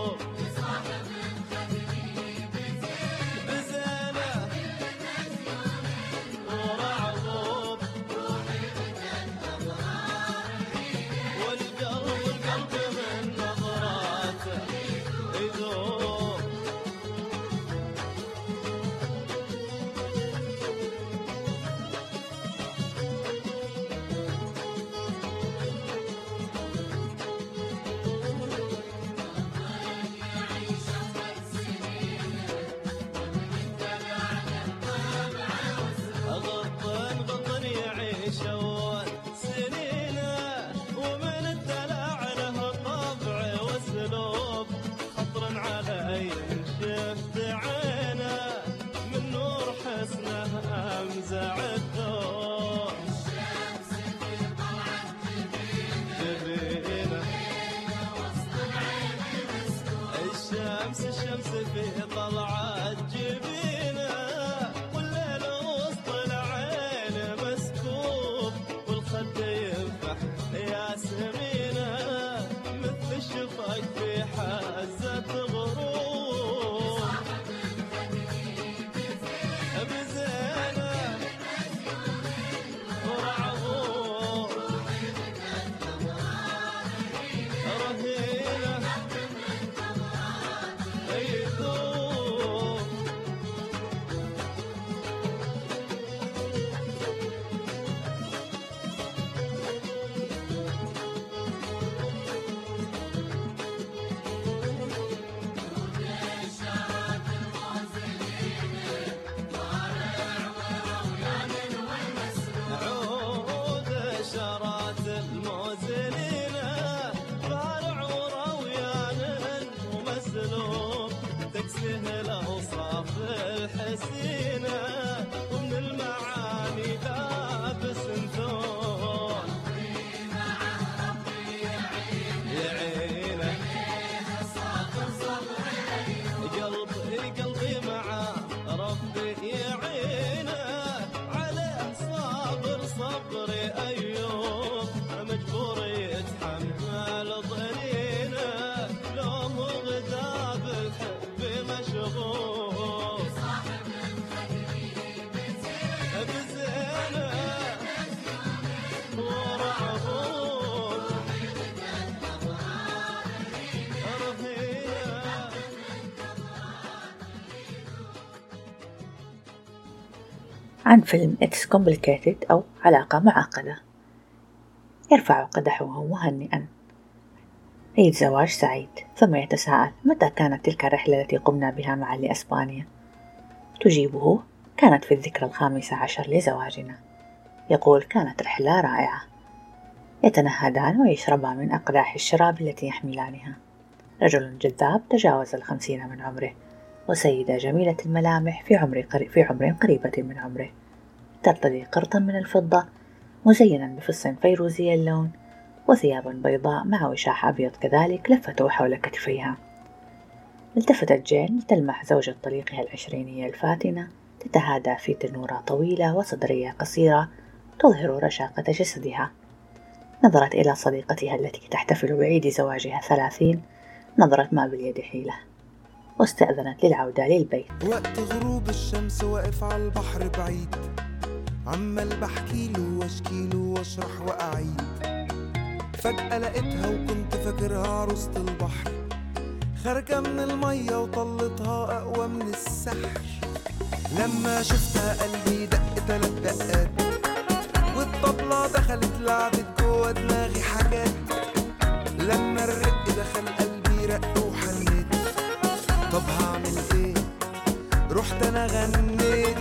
عن فيلم It's Complicated أو علاقة معقدة. يرفع قدحه مهنئا: عيد زواج سعيد. ثم يتساءل: متى كانت تلك الرحلة التي قمنا بها معا لأسبانيا؟ تجيبه: كانت في الذكرى الخامسة عشر لزواجنا. يقول: كانت رحلة رائعة. يتنهدان ويشربان من أقداح الشراب التي يحملانها. رجل جذاب تجاوز الخمسين من عمره، وسيدة جميلة الملامح في عمر قريب في عمر قريبة من عمره، ترتدي قرطا من الفضة مزينا بفص فيروزي اللون وثيابا بيضاء مع وشاح أبيض كذلك لفته حول كتفيها. التفتت جين لتلمح زوجة طليقها العشرينية الفاتنة تتهادى في تنورة طويلة وصدرية قصيرة تظهر رشاقة جسدها. نظرت إلى صديقتها التي تحتفل بعيد زواجها ثلاثين، نظرت ما باليد حيلة، واستأذنت للعودة للبيت. وقت غروب الشمس واقف على البحر بعيد، عمال بحكيله واشكيله واشرح واعيد. فجأة لقيتها وكنت فاكرها عروسة البحر، خارجة من المية وطلتها أقوى من السحر. لما شفتها قلبي دق تلات دقات، والطبلة دخلت لعبت جوا دماغي حاجات. لما الرق دخل قلبي رق وحنيت، طب هعمل ايه؟ رحت انا غنيت: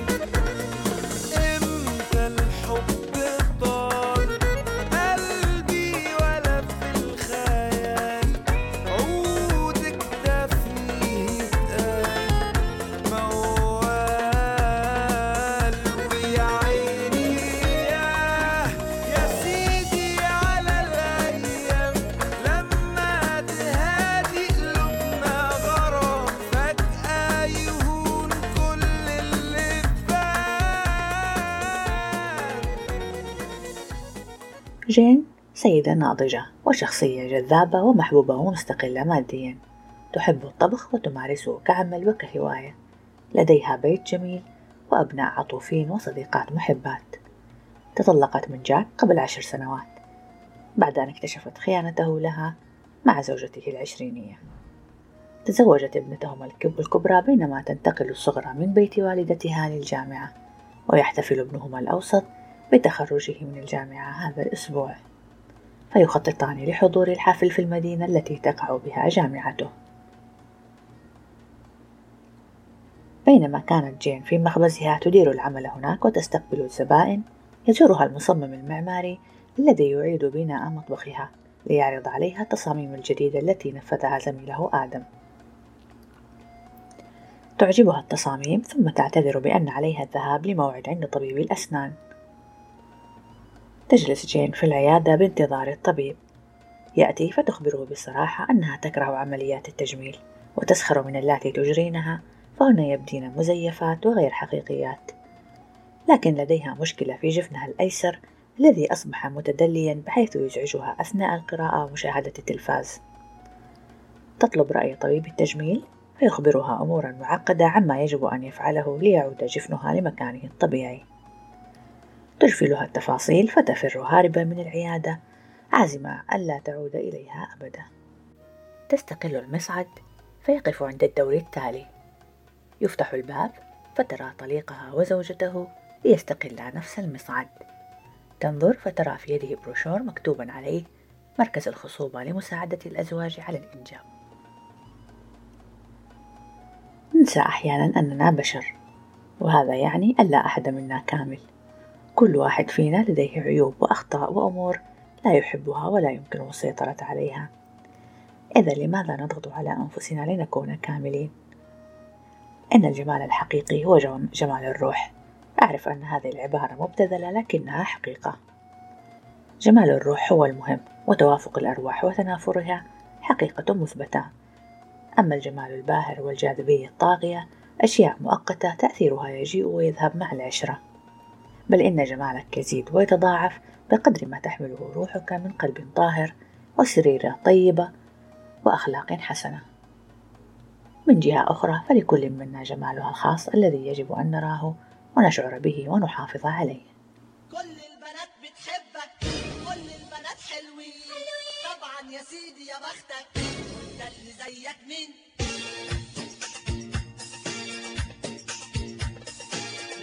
امتى الحب طال قلبي ولا في الخيال، عودك ده فيه اتقال موال. ويا عيني ياه يا سيدي على الايام، لما تهادي قلوبنا غرام، فجأة يهون كل اللي فات. جين سيدة ناضجة وشخصية جذابة ومحبوبة ومستقلة ماديا، تحب الطبخ وتمارسه كعمل وكهواية. لديها بيت جميل وأبناء عطوفين وصديقات محبات. تطلقت من جاك قبل عشر سنوات بعد أن اكتشفت خيانته لها مع زوجته العشرينية. تزوجت ابنتهما الكبرى بينما تنتقل الصغرى من بيت والدتها للجامعة، ويحتفل ابنهما الأوسط بتخرجه من الجامعة هذا الأسبوع، فيخططان لحضور الحفل في المدينة التي تقع بها جامعته. بينما كانت جين في مخبزها تدير العمل هناك وتستقبل الزبائن، يزورها المصمم المعماري الذي يعيد بناء مطبخها ليعرض عليها التصاميم الجديدة التي نفذها زميله آدم. تعجبها التصاميم ثم تعتذر بأن عليها الذهاب لموعد عند طبيب الأسنان. تجلس جين في العيادة بانتظار الطبيب. يأتي فتخبره بصراحة أنها تكره عمليات التجميل وتسخر من اللاتي تجرينها، فهن يبدين مزيفات وغير حقيقيات، لكن لديها مشكلة في جفنها الأيسر الذي أصبح متدليا بحيث يزعجها أثناء القراءة ومشاهدة التلفاز. تطلب رأي طبيب التجميل فيخبرها أمورا معقدة عما يجب أن يفعله ليعود جفنها لمكانه الطبيعي. تجفلها التفاصيل فتفر هاربة من العيادة عازمة ألا تعود إليها أبدا. تستقل المصعد فيقف عند الدور التالي. يفتح الباب فترى طليقها وزوجته ليستقلا نفس المصعد. تنظر فترى في يده بروشور مكتوبا عليه: مركز الخصوبة لمساعدة الأزواج على الإنجاب. ننسى أحيانا أننا بشر، وهذا يعني أن لا أحد منا كامل. كل واحد فينا لديه عيوب وأخطاء وأمور لا يحبها ولا يمكن السيطرة عليها. إذا لماذا نضغط على أنفسنا لنكون كاملين؟ إن الجمال الحقيقي هو جمال الروح. أعرف أن هذه العبارة مبتذلة لكنها حقيقة. جمال الروح هو المهم، وتوافق الأرواح وتنافرها حقيقة مثبتة. أما الجمال الباهر والجاذبية الطاغية أشياء مؤقتة تأثيرها يجيء ويذهب مع العشرة، بل إن جمالك يزيد ويتضاعف بقدر ما تحمله روحك من قلب طاهر وسريرة طيبة وأخلاق حسنة. من جهة أخرى فلكل منا جمالها الخاص الذي يجب أن نراه ونشعر به ونحافظ عليه. كل البنات بتحبك، كل البنات حلوين طبعا يا سيدي يا بختك، وانت اللي زيك مين؟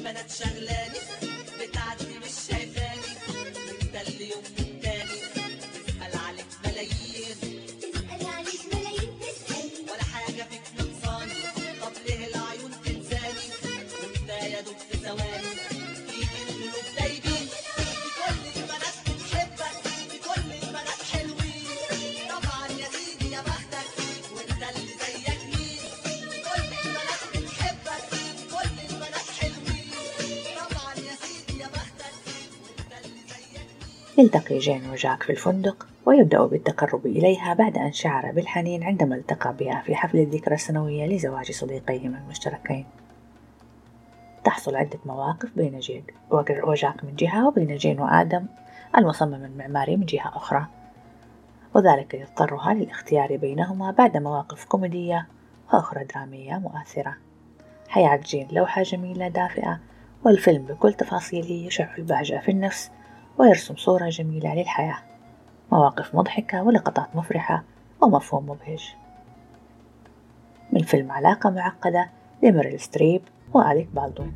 البنات شغلاني بتعدي مش شايفاني وانت اللي يوم التاني تسأل عليك ملايين تسأل عليك ملايين تسأل ولا حاجة فيك نقصاني طب ليه العيون تنساني وانت يا دوب في ثواني فيك القلوب دايبين في كل البنات بتحبك في كل البنات حلوين طبعا يا سيدي يا بختك وانت اللي زيك مين في كل البنات بتحبك في كل البنات حلوين طبعا يا سيدي يا بختك وانت اللي زيك مين. يلتقي جين وجاك في الفندق ويبدأ بالتقرب إليها بعد أن شعر بالحنين عندما التقى بها في حفل الذكرى السنوية لزواج صديقيهما المشتركين. تحصل عدة مواقف بين جين وجاك من جهة وبين جين وآدم المصمم المعماري من جهة أخرى، وذلك يضطرها للاختيار بينهما بعد مواقف كوميدية وأخرى درامية مؤثرة. حياة جين لوحة جميلة دافئة، والفيلم بكل تفاصيله يشع البهجة في النفس ويرسم صورة جميلة للحياة، مواقف مضحكة ولقطات مفرحة ومفهوم مبهج. من فيلم علاقة معقدة لميريل ستريب وأليك بالدوين.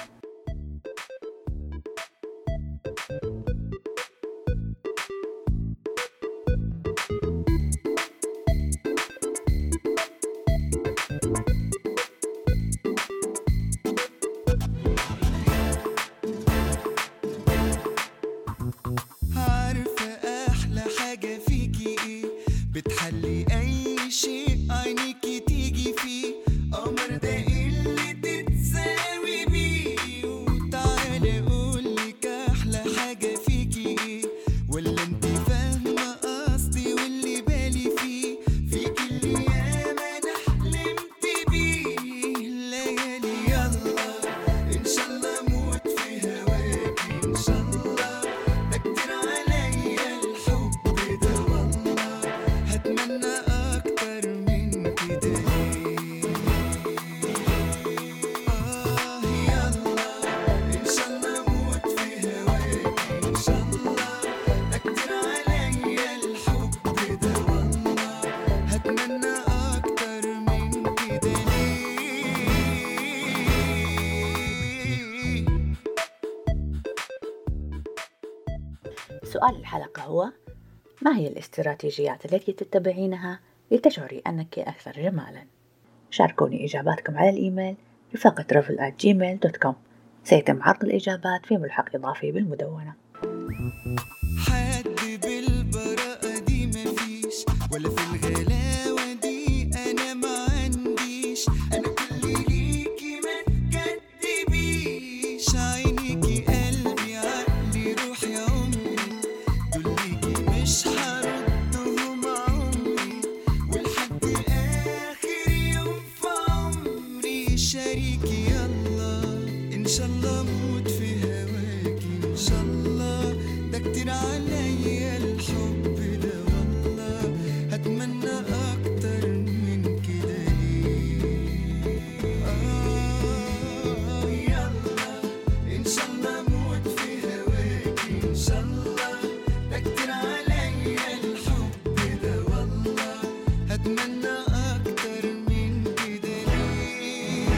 عارفة أحلى حاجة فيكي إيه؟ بتحلي أي شيء عينيكي تيجي فيه، قمر ده اللي تتساوي بيه. وتعالي أقولك أحلى حاجة فيكي إيه، ولا أنت فاهمة قصدي واللي بالي فيه. فيكي اللي ياما أنا حلمت بيه، ليالي يلا إن شاء الله أموت في هواكي إن شاء الله. ده كتير عليا الحب ده والله، هتمنى أكتر من كده ليه. آه يلا إن شاء الله أموت في هواكي إن شاء الله. ده كتير عليا الحب ده والله، هتمنى أكتر من كده ليه. سؤال الحلقة هو: ما هي الاستراتيجيات التي تتبعينها لتشعري أنك أكثر جمالا؟ شاركوني إجاباتكم على الإيميل رفاقة ترافل آت جيميل دوت كوم. سيتم عرض الإجابات في ملحق إضافي بالمدونة. حد بالبراءة دي مفيش، ولا في الغلاوة دي أنا ما عنديش. أنا كل ليكي ما تكدبيش، عينيكي قلبي عقلي روحي عمري، دول ليكي مش هردهم عمري. ولحد آخر يوم في عمري شريكي يلا إن شاء الله أموت في هواكي إن شاء الله. ده كتير عليا الحب ده والله، هتمنى أكتر من كده ليه. آه يلا إن شاء الله أموت في هواكي إن شاء الله. ده كتير عليا الحب ده والله، هتمنى أكتر من كده ليه.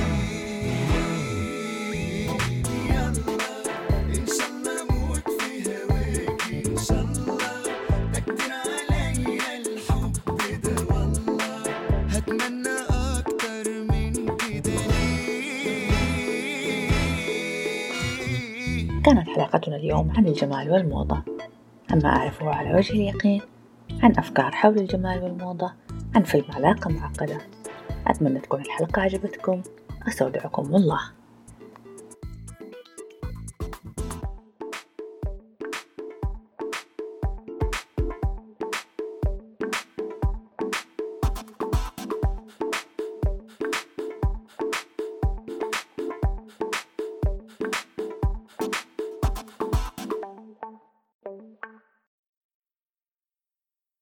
يلا إن شاء الله أموت في هواكي إن شاء الله. ده كتير عليا الحب ده والله، هتمنى أكتر من كده ليه. كانت حلقتنا اليوم عن الجمال والموضة، عما أعرفه على وجه اليقين، عن أفكار حول الجمال والموضة، عن فيلم علاقة معقدة. أتمنى تكون الحلقة عجبتكم. أستودعكم الله.